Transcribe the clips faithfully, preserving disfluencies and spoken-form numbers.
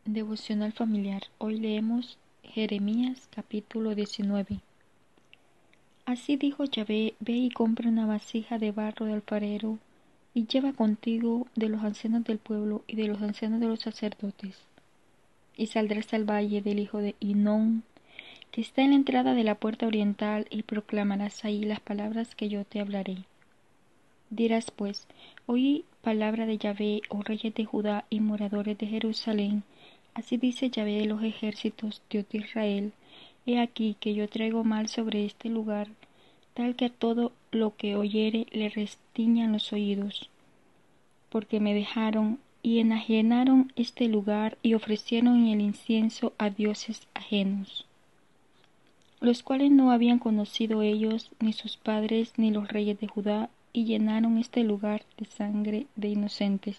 Devocional familiar. Hoy leemos Jeremías capítulo diecinueve. Así dijo Yahvé: ve y compra una vasija de barro de alfarero, y lleva contigo de los ancianos del pueblo y de los ancianos de los sacerdotes. Y saldrás al valle del hijo de Hinón, que está en la entrada de la puerta oriental, y proclamarás ahí las palabras que yo te hablaré. Dirás pues: oí palabra de Yahvé, oh reyes de Judá y moradores de Jerusalén. Así dice Yahvé de los ejércitos, Dios de Israel: he aquí que yo traigo mal sobre este lugar, tal que a todo lo que oyere le restiñan los oídos. Porque me dejaron y enajenaron este lugar, y ofrecieron el incienso a dioses ajenos, los cuales no habían conocido ellos, ni sus padres, ni los reyes de Judá, y llenaron este lugar de sangre de inocentes.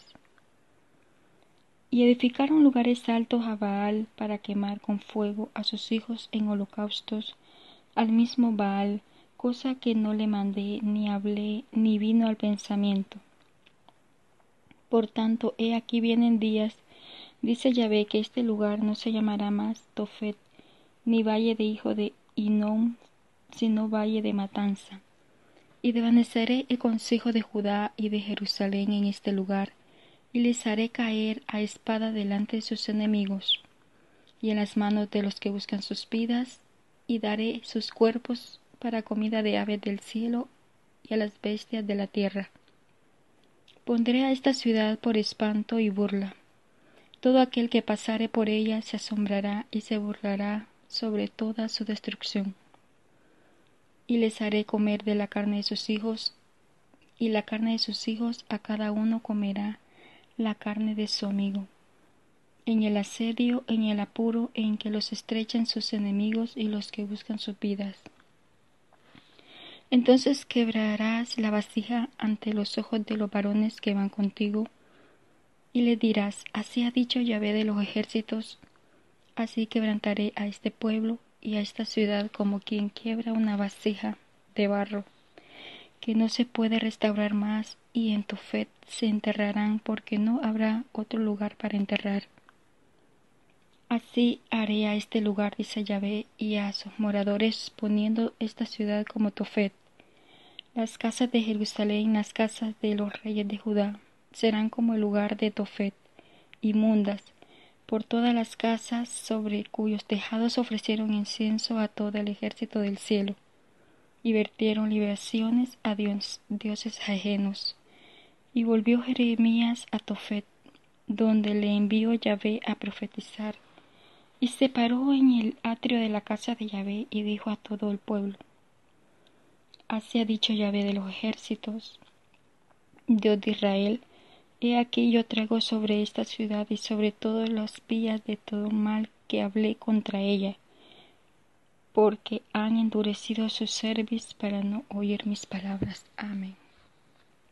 Y edificaron lugares altos a Baal, para quemar con fuego a sus hijos en holocaustos al mismo Baal, cosa que no le mandé, ni hablé, ni vino al pensamiento. Por tanto, he aquí vienen días, dice Yahvé, que este lugar no se llamará más Tofet, ni valle de hijo de Hinón, sino valle de matanza. Y desvaneceré el consejo de Judá y de Jerusalén en este lugar, y les haré caer a espada delante de sus enemigos, y en las manos de los que buscan sus vidas, y daré sus cuerpos para comida de aves del cielo y a las bestias de la tierra. Pondré a esta ciudad por espanto y burla. Todo aquel que pasare por ella se asombrará y se burlará sobre toda su destrucción. Y les haré comer de la carne de sus hijos, y la carne de sus hijos a cada uno comerá la carne de su amigo, en el asedio, en el apuro en que los estrechan sus enemigos y los que buscan sus vidas. Entonces quebrarás la vasija ante los ojos de los varones que van contigo, y le dirás: así ha dicho Yahvé de los ejércitos, así quebrantaré a este pueblo y a esta ciudad como quien quiebra una vasija de barro, que no se puede restaurar más, y en Tofet se enterrarán, porque no habrá otro lugar para enterrar. Así haré a este lugar, dice Yahvé, y a sus moradores, poniendo esta ciudad como Tofet. Las casas de Jerusalén, las casas de los reyes de Judá, serán como el lugar de Tofet, inmundas, por todas las casas sobre cuyos tejados ofrecieron incienso a todo el ejército del cielo, y vertieron libaciones a dios, dioses ajenos. Y volvió Jeremías a Tofet, donde le envió Yahvé a profetizar, y se paró en el atrio de la casa de Yahvé, y dijo a todo el pueblo: así ha dicho Yahvé de los ejércitos, Dios de Israel: he aquí yo traigo sobre esta ciudad y sobre todas las vías de todo mal que hablé contra ella, porque han endurecido su cerviz para no oír mis palabras. Amén.